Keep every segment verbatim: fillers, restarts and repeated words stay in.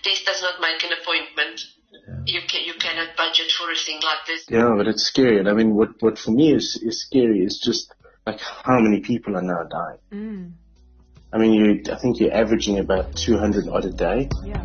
Death does not make an appointment. You can, you cannot budget for a thing like this. Yeah, but it's scary. And I mean, what, what for me is, is scary is just like how many people are now dying. Mm. I mean, you, I think you're averaging about two hundred odd a day. Yeah.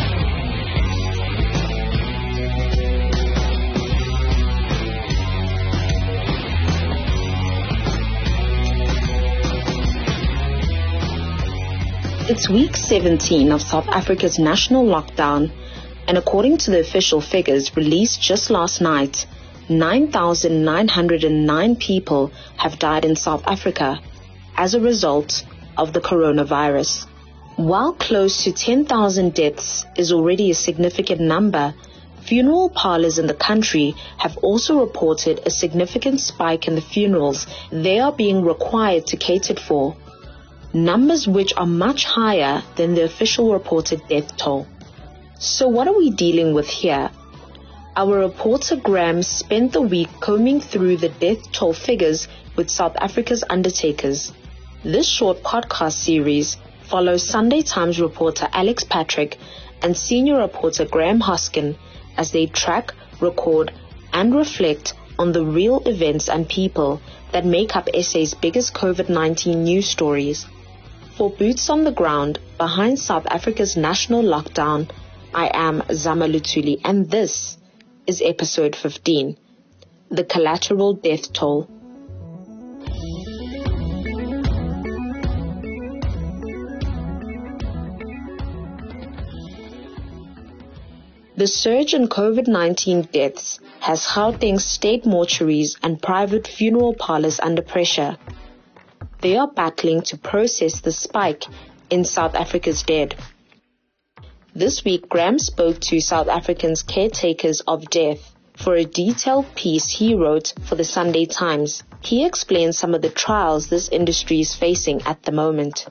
It's week seventeen of South Africa's national lockdown, and according to the official figures released just last night, nine thousand nine hundred nine people have died in South Africa as a result of the coronavirus. While close to ten thousand deaths is already a significant number, funeral parlors in the country have also reported a significant spike in the funerals they are being required to cater for, numbers which are much higher than the official reported death toll. So what are we dealing with here? Our reporter Graham spent the week combing through the death toll figures with South Africa's undertakers. This short podcast series follows Sunday Times reporter Alex Patrick and senior reporter Graham Hoskin as they track, record, and reflect on the real events and people that make up S A's biggest COVID nineteen news stories. For Boots on the Ground, behind South Africa's national lockdown, I am Zama Lutuli, and this is episode fifteen, The Collateral Death Toll. The surge in COVID nineteen deaths has Gauteng's state mortuaries and private funeral parlors under pressure. They are battling to process the spike in South Africa's dead. This week, Graham spoke to South Africans' caretakers of death for a detailed piece he wrote for the Sunday Times. He explains some of the trials this industry is facing at the moment.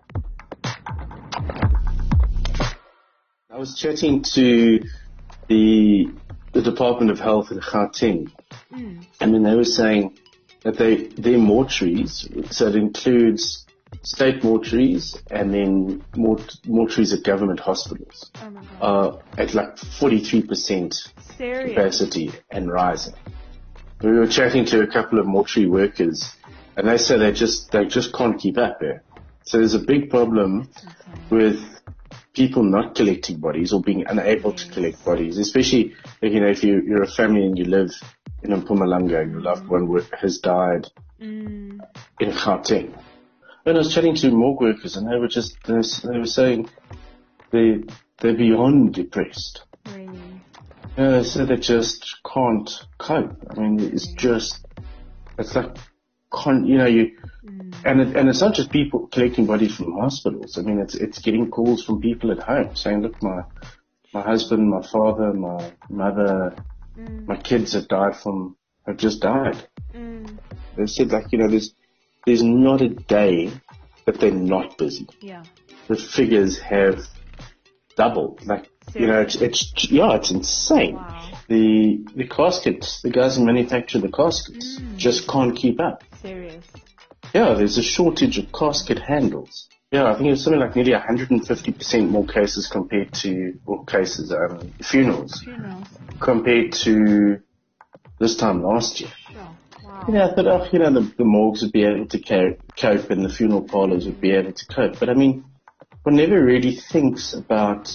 I was chatting to the the Department of Health in Gauteng, mm. and then they were saying that they their mortuaries, so it includes state mortuaries and then mort- mortuaries at government hospitals, oh are at like forty-three percent Serious? Capacity and rising. We were chatting to a couple of mortuary workers, and they say they just they just can't keep up there. So there's a big problem okay. with people not collecting bodies or being unable to collect bodies, especially you know if you, you're a family and you live in Mpumalanga, your loved one has died mm. in Gauteng. And I was chatting to morgue workers, and they were just they were, they were saying they they're beyond depressed. Really? Yeah, so they just can't cope. I mean, it's just it's like can't you know you. And it, and it's not just people collecting bodies from hospitals. I mean, it's it's getting calls from people at home saying, "Look, my my husband, my father, my mother, mm. my kids have died from have just died." Mm. They said, like, you know, there's there's not a day that they're not busy. Yeah. The figures have doubled. Like, Seriously? you know, it's it's yeah, it's insane. Wow. The the caskets, the guys who manufacture the caskets, mm. just can't keep up. Serious. Yeah, there's a shortage of casket handles. Yeah, I think it's something like nearly one hundred fifty percent more cases compared to, or cases, um, funerals, funerals, compared to this time last year. Sure. Wow. Yeah, I thought, oh, you know, the, the morgues would be able to carry, cope and the funeral parlors would be able to cope. But I mean, one never really thinks about,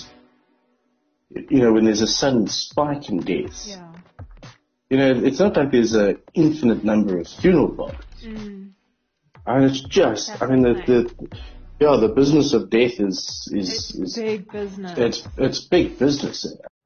you know, when there's a sudden spike in deaths. Yeah. You know, it's not like there's an infinite number of funeral parlors. Mm. I mean, it's just, That's I mean, the, the, yeah, the business of death is, is, it's is big business. It's, it's big business.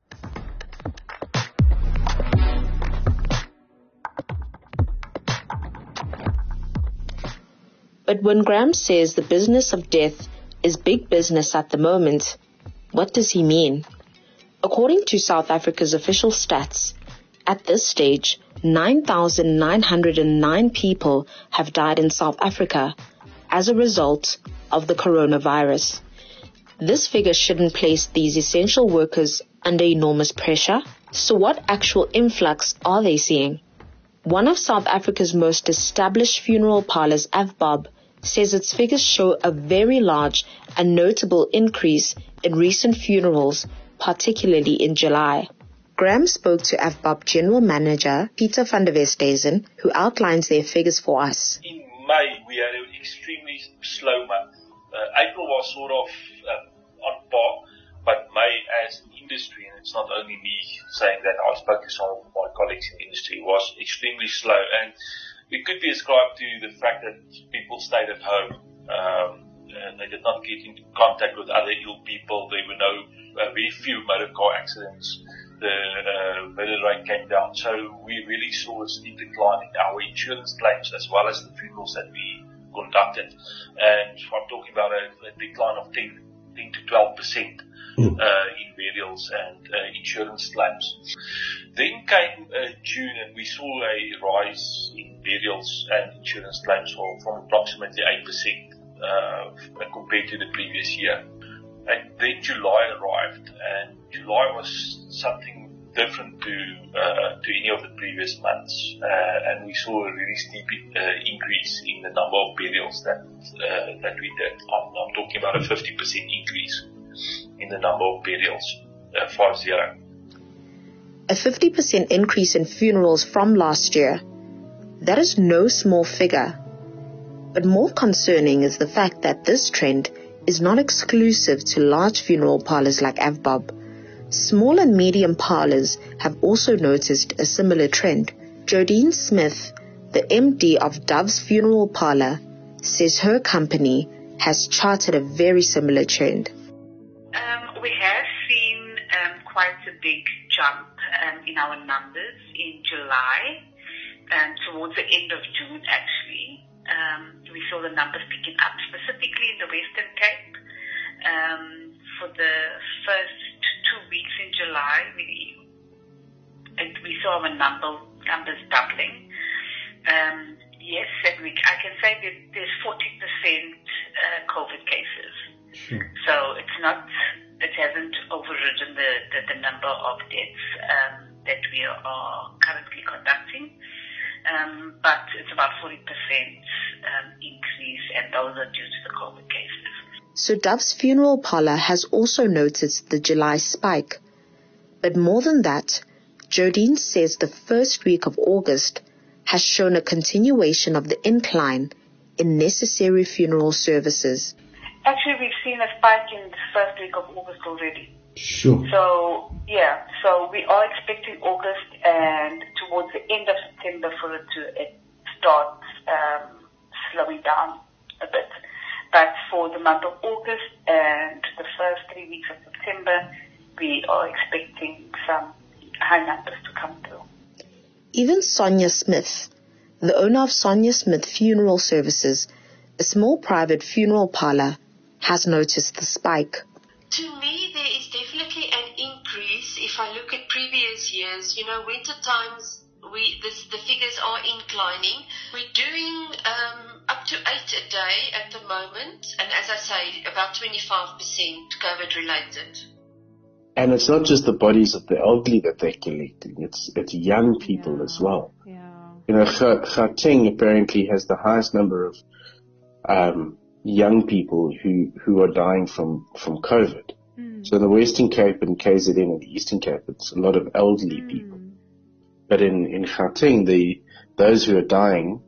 But when Graham says the business of death is big business at the moment, what does he mean? According to South Africa's official stats, at this stage, nine thousand nine hundred nine people have died in South Africa as a result of the coronavirus. This figure shouldn't place these essential workers under enormous pressure. So what actual influx are they seeing? One of South Africa's most established funeral parlors, A V B O B, says its figures show a very large and notable increase in recent funerals, particularly in July. Graham spoke to A V B O B General Manager Peter van der Westhuizen, who outlines their figures for us. In May, we had an extremely slow month. Uh, April was sort of uh, on par, but May as an industry, and it's not only me saying that, I spoke to some of my colleagues in the industry, was extremely slow. And it could be ascribed to the fact that people stayed at home. Um, and they did not get into contact with other ill people. There were no, uh, very few motor car accidents. The uh, murder rate came down. So we really saw a steep decline in our insurance claims as well as the funerals that we conducted. And I'm talking about a, a decline of ten to twelve percent mm. uh, in burials and uh, insurance claims. Then came uh, June, and we saw a rise in burials and insurance claims from, from approximately eight percent uh, compared to the previous year. And then July arrived, and July was something different to uh, to any of the previous months, uh, and we saw a really steep uh, increase in the number of burials that uh, that we did. I'm, I'm talking about a fifty percent increase in the number of burials, uh, five zero. A fifty percent increase in funerals from last year. That is no small figure. But more concerning is the fact that this trend is not exclusive to large funeral parlours like A V B O B. Small and medium parlours have also noticed a similar trend. Jodine Smith, the M D of Dove's Funeral Parlour, says her company has charted a very similar trend. Um, we have seen um, quite a big jump um, in our numbers in July, and towards the end of June actually. Um, we saw the numbers picking up, specifically in the Western Cape. Um, for the first two weeks in July, we we saw our number, numbers doubling. Um, yes, and we, I can say that there's forty percent uh, COVID cases. Sure. So it's not, it hasn't overridden the, the, the number of deaths um, that we are currently conducting. Um, but it's about forty percent um, increase, and those are due to the COVID cases. So Dove's Funeral Parlour has also noticed the July spike. But more than that, Jodine says the first week of August has shown a continuation of the incline in necessary funeral services. Actually, we've seen a spike in the first week of August already. Sure. So, yeah, so we are expecting August and towards the end of September for it to it start um, slowing down a bit. But for the month of August and the first three weeks of September, we are expecting some high numbers to come through. Even Sonia Smith, the owner of Sonia Smith Funeral Services, a small private funeral parlour, has noticed the spike. To me, there is definitely an increase. If I look at previous years, you know, winter times, we this, the figures are inclining. We're doing um, up to eight a day at the moment, and as I say, about twenty-five percent COVID related. And it's not just the bodies of the elderly that they're collecting; it's it's young people yeah. as well. Yeah. You know, Gauteng apparently has the highest number of um, young people who, who are dying from, from COVID. Mm. So in the Western Cape and K Z N and the Eastern Cape, it's a lot of elderly mm. people. But in, in Gauteng, the, those who are dying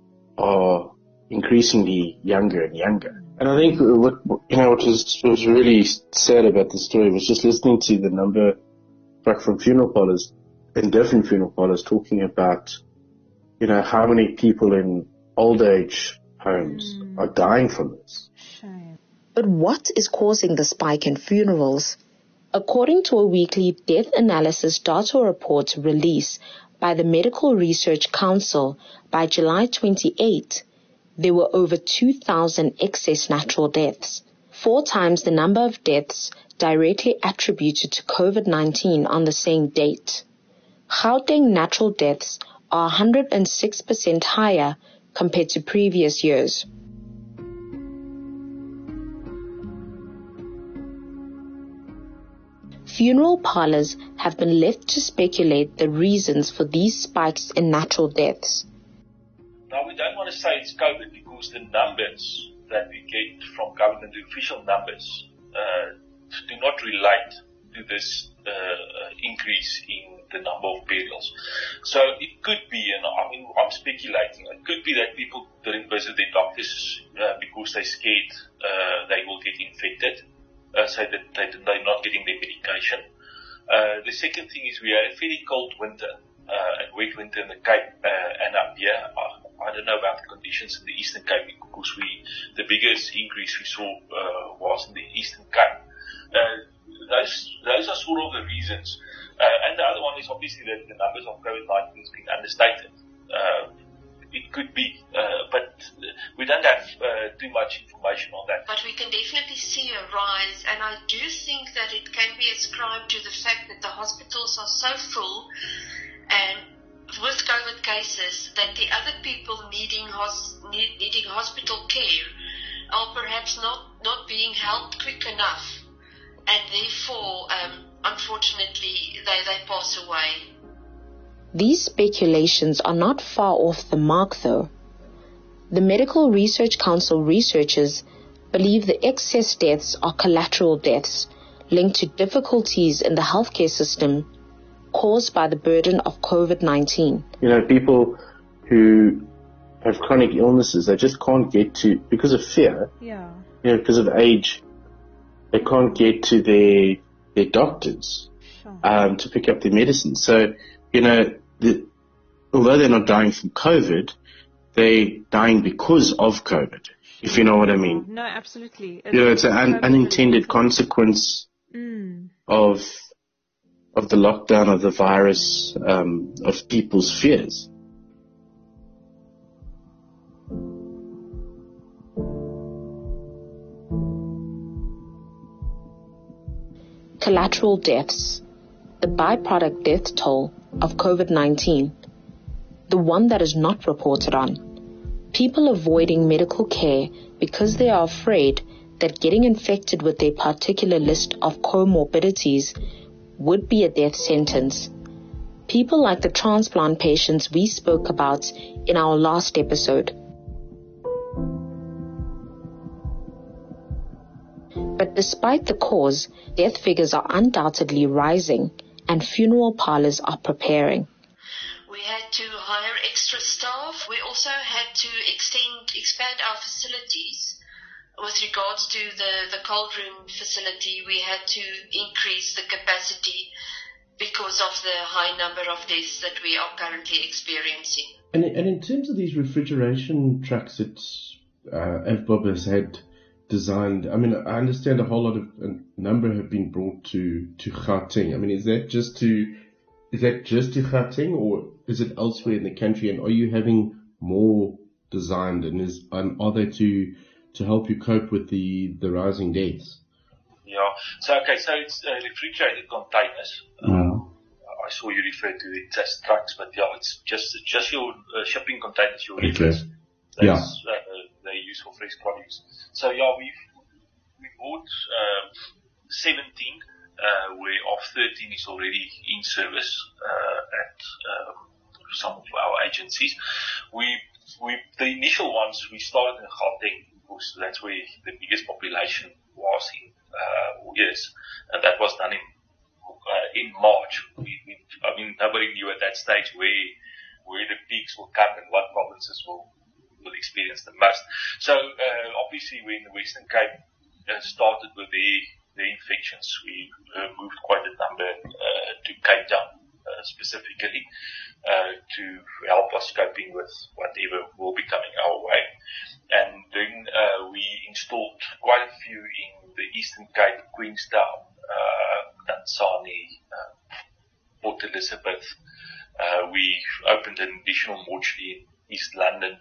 are increasingly younger and younger. And I think what, you know, what was, what was really sad about the story was just listening to the number from funeral parlours, in different funeral parlours, talking about, you know, how many people in old age homes mm. are dying from this. Shame. But what is causing the spike in funerals? According to a weekly death analysis data report released by the Medical Research Council by July twenty-eighth, there were over two thousand excess natural deaths, four times the number of deaths directly attributed to COVID nineteen on the same date. Gauteng natural deaths are one hundred six percent higher compared to previous years. Funeral parlours have been left to speculate the reasons for these spikes in natural deaths. Now, we don't want to say it's COVID because the numbers that we get from government, the official numbers, uh, do not relate to this uh, increase in the number of burials. So it could be, and I mean, I'm speculating, it could be that people didn't visit their doctors uh, because they're scared uh, they will get infected, uh, so that they, they're not getting their medication. Uh, the second thing is we had a very cold winter, uh, and wet winter in the Cape, uh, and up here. I, I don't know about the conditions in the Eastern Cape because we, the biggest increase we saw uh, was in the Eastern Cape. Uh, those, those are sort of the reasons. Uh, and the other one is obviously that the numbers of COVID nineteen has been understated. Uh, it could be, uh, but we don't have uh, too much information on that. But we can definitely see a rise, and I do think that it can be ascribed to the fact that the hospitals are so full and with COVID cases that the other people needing hos- need, needing hospital care are perhaps not, not being helped quick enough, and therefore, um, unfortunately, they, they pass away. These speculations are not far off the mark, though. The Medical Research Council researchers believe the excess deaths are collateral deaths linked to difficulties in the healthcare system caused by the burden of COVID nineteen. You know, people who have chronic illnesses, they just can't get to, because of fear, yeah. you know, because of age, they can't get to their, their doctors Sure. um, to pick up their medicine. So, you know, the, although they're not dying from COVID, they're dying because of COVID, if you know what I mean. No, absolutely. You know, it's an un- unintended consequence mm. of of the lockdown, of the virus, um, of people's fears. Collateral deaths, the byproduct death toll of COVID nineteen, the one that is not reported on. People avoiding medical care because they are afraid that getting infected with their particular list of comorbidities would be a death sentence. People like the transplant patients we spoke about in our last episode. But despite the cause, death figures are undoubtedly rising and funeral parlors are preparing. We had to hire extra staff. We also had to extend, expand our facilities. With regards to the, the cold room facility, we had to increase the capacity because of the high number of deaths that we are currently experiencing. And, and in terms of these refrigeration trucks that uh, A V B O B has had designed, I mean, I understand a whole lot of, a number have been brought to, to Gauteng. I mean, is that just to, is that just to Gauteng, or is it elsewhere in the country? And are you having more designed, and is, and are they to, to help you cope with the, the rising deaths? Yeah. So, okay, so it's uh, refrigerated containers. Mm. I saw you refer to it as trucks, but yeah, it's just just your uh, shipping containers, your Okay. reefers. That's, Yeah. uh, they use for fresh produce. So yeah, we've we bought um, seventeen, uh, where of thirteen is already in service uh, at um, some of our agencies. We we the initial ones we started in Gauteng because that's where the biggest population was in uh, years, and that was done in uh, in March. We, we I mean nobody knew at that stage where where the peaks will come and what provinces will. will experience the most. So uh, obviously we in the Western Cape uh, started with the, the infections. We uh, moved quite a number uh, to Cape Town uh, specifically uh, to help us coping with whatever will be coming our way. And then uh, we installed quite a few in the Eastern Cape, Queenstown, uh, Tansani, uh, Port Elizabeth. Uh, we opened an additional mortuary in East London.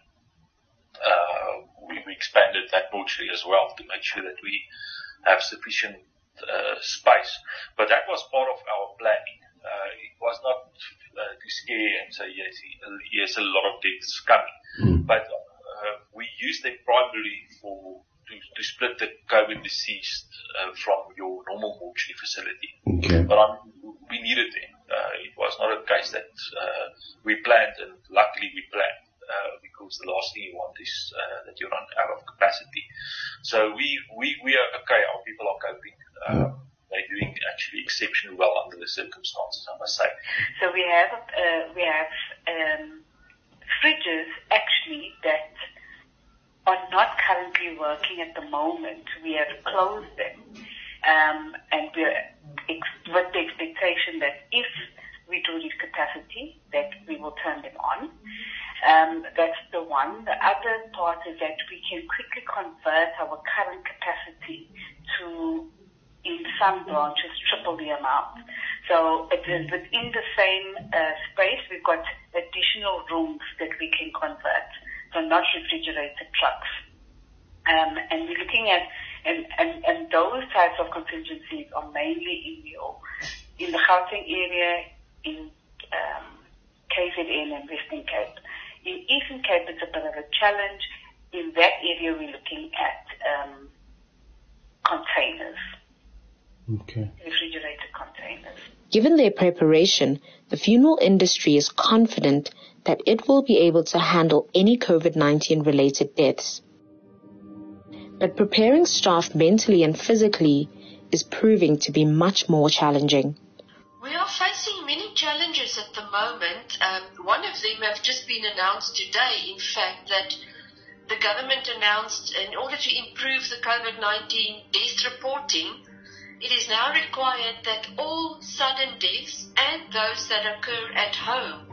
Uh, we, we expanded that mortuary as well to make sure that we have sufficient uh, space. But that was part of our planning. Uh, it was not uh, to scare and say, yes, yes, a lot of deaths coming. Mm. But uh, we used them primarily for to, to split the COVID deceased uh, from your normal mortuary facility. Okay. But um, we needed them. Uh, it was not a case that uh, we planned, and luckily we planned. Uh, because the last thing you want is uh, that you run out of capacity. So we, we, we are okay, our people are coping. Uh, yeah. They're doing actually exceptionally well under the circumstances, I must say. So we have uh, we have um, fridges actually that are not currently working at the moment. We have closed them, um, and we're ex- with the expectation that if we do reach capacity, that we will turn them on. Um, that's the one. The other part is that we can quickly convert our current capacity to, in some branches, triple the amount. So it is within the same uh, space, we've got additional rooms that we can convert, so not refrigerated trucks. Um, and we're looking at, and, and, and those types of contingencies are mainly in your, in the Gauteng area, in um, K Z N and Western Cape. In Eastern Cape, it's a bit of a challenge. In that area, we're looking at um, containers. Okay. Refrigerated containers. Given their preparation, the funeral industry is confident that it will be able to handle any COVID nineteen related deaths. But preparing staff mentally and physically is proving to be much more challenging. We are facing many challenges at the moment. Um, one of them have just been announced today, in fact, that the government announced in order to improve the COVID nineteen death reporting, it is now required that all sudden deaths and those that occur at home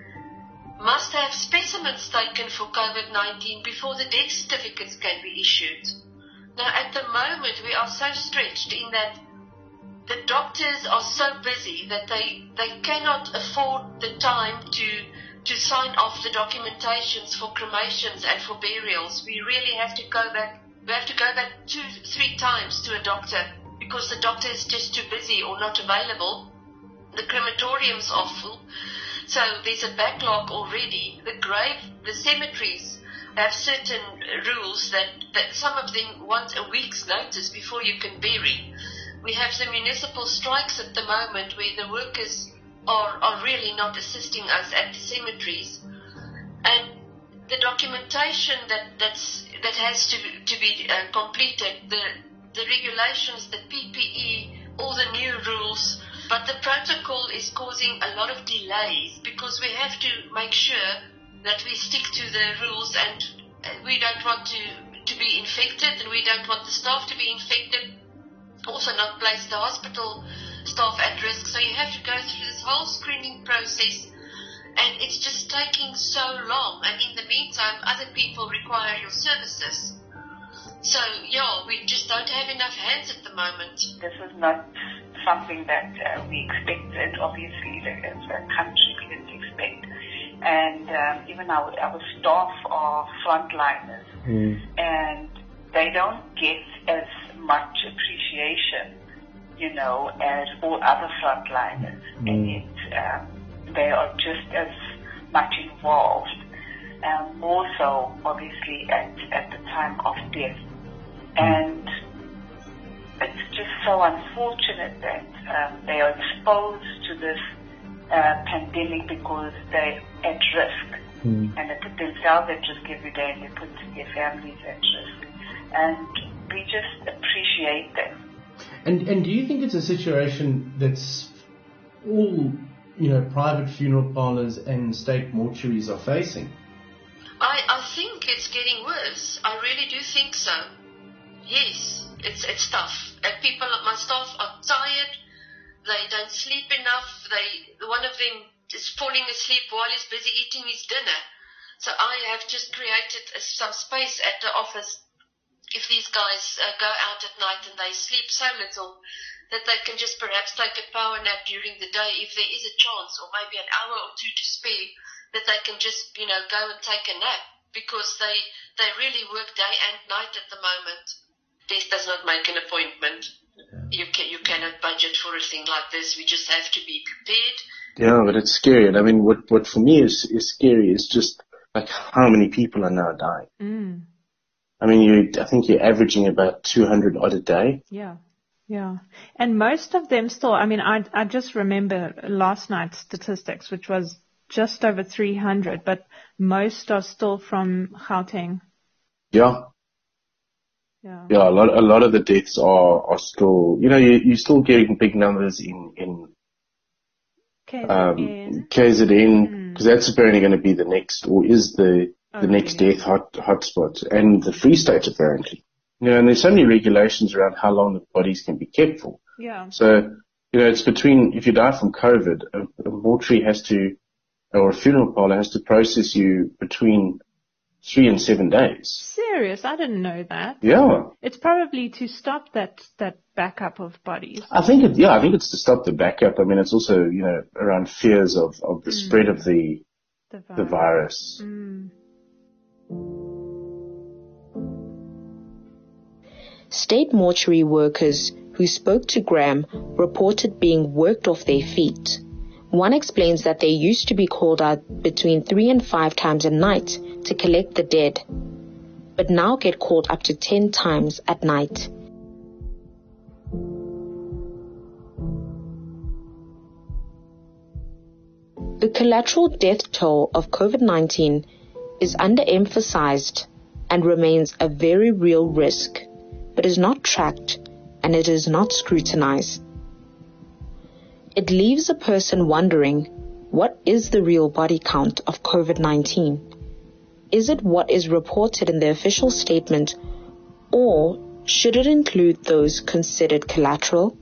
must have specimens taken for COVID nineteen before the death certificates can be issued. Now, at the moment, we are so stretched in that the doctors are so busy that they, they cannot afford the time to to sign off the documentations for cremations and for burials. We really have to go back, we have to go back two, three times to a doctor because the doctor is just too busy or not available. The crematoriums are full. So there's a backlog already. The grave, the cemeteries have certain rules that, that some of them want a week's notice before you can bury. We have the municipal strikes at the moment where the workers are, are really not assisting us at the cemeteries. And the documentation that, that's, that has to, to be uh, completed, the, the regulations, the P P E, all the new rules, but the protocol is causing a lot of delays because we have to make sure that we stick to the rules, and we don't want to, to be infected, and we don't want the staff to be infected, also not place the hospital staff at risk. So you have to go through this whole screening process, and it's just taking so long, and in the meantime other people require your services. So yeah, we just don't have enough hands at the moment. This is not something that uh, we expected, obviously, as a country we didn't expect. And um, even our, our staff are frontliners, mm. and they don't get as much appreciation, you know, as all other frontliners. Mm. And yet um, they are just as much involved, um, more so, obviously, at, at the time of death. And it's just so unfortunate that um, they are exposed to this uh, pandemic because they're at risk. Mm. And they put themselves at risk every day, and they put their families at risk. And we just appreciate them. And and do you think it's a situation that's all, you know, private funeral parlours and state mortuaries are facing? I, I think it's getting worse. I really do think so. Yes, it's it's tough. And people, my staff are tired. They don't sleep enough. They one of them is falling asleep while he's busy eating his dinner. So I have just created some space at the office. If these guys uh, go out at night and they sleep so little that they can just perhaps take a power nap during the day, if there is a chance, or maybe an hour or two to spare, that they can just, you know, go and take a nap, because they they really work day and night at the moment. Death does not make an appointment. You can, you cannot budget for a thing like this. We just have to be prepared. Yeah, but it's scary. And I mean, what what for me is is scary is just like how many people are now dying. Mm. I mean, you, I think you're averaging about two hundred odd a day. Yeah, yeah. And most of them still, I mean, I, I just remember last night's statistics, which was just over three hundred, but most are still from Gauteng. Yeah. Yeah. Yeah, a lot, a lot of the deaths are, are still, you know, you, you're still getting big numbers in, in, K Z N. um, K Z N, because mm. that's apparently going to be the next, or is the, the oh, next really? death hot, hotspot, and the Free State apparently. You know, and there's so many regulations around how long the bodies can be kept for. Yeah. So, you know, it's between, if you die from COVID, a, a mortuary has to, or a funeral parlor has to process you between three and seven days. Serious? I didn't know that. Yeah. It's probably to stop that, that backup of bodies. I think it, yeah, I think it's to stop the backup. I mean, it's also, you know, around fears of, of the mm. spread of the, the virus. The virus. Mm. State mortuary workers who spoke to Graham reported being worked off their feet. One explains that they used to be called out between three and five times a night to collect the dead, but now get called up to ten times at night. The collateral death toll of COVID nineteen is underemphasized and remains a very real risk, but is not tracked and it is not scrutinized. It leaves a person wondering, what is the real body count of COVID nineteen? Is it what is reported in the official statement, or should it include those considered collateral?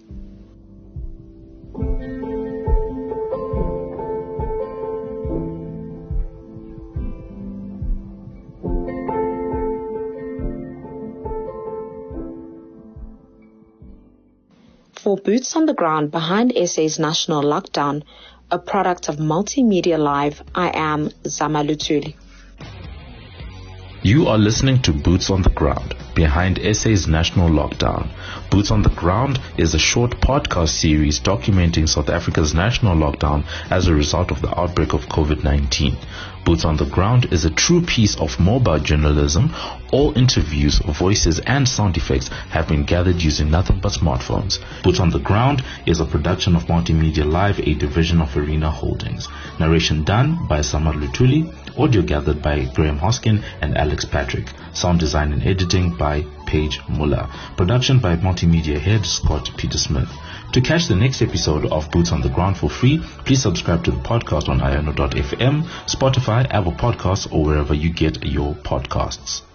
For Boots on the Ground behind S A's national lockdown, a product of Multimedia Live, I am Zama Lutuli. You are listening to Boots on the Ground, behind S A's national lockdown. Boots on the Ground is a short podcast series documenting South Africa's national lockdown as a result of the outbreak of COVID nineteen. Boots on the Ground is a true piece of mobile journalism. All interviews, voices, and sound effects have been gathered using nothing but smartphones. Boots on the Ground is a production of Multimedia Live, a division of Arena Holdings. Narration done by Samar Lutuli. Audio gathered by Graham Hoskin and Alex Patrick. Sound design and editing by Paige Muller. Production by Multimedia Head Scott Peter Smith. To catch the next episode of Boots on the Ground for free, please subscribe to the podcast on iono dot f m, Spotify, Apple Podcasts, or wherever you get your podcasts.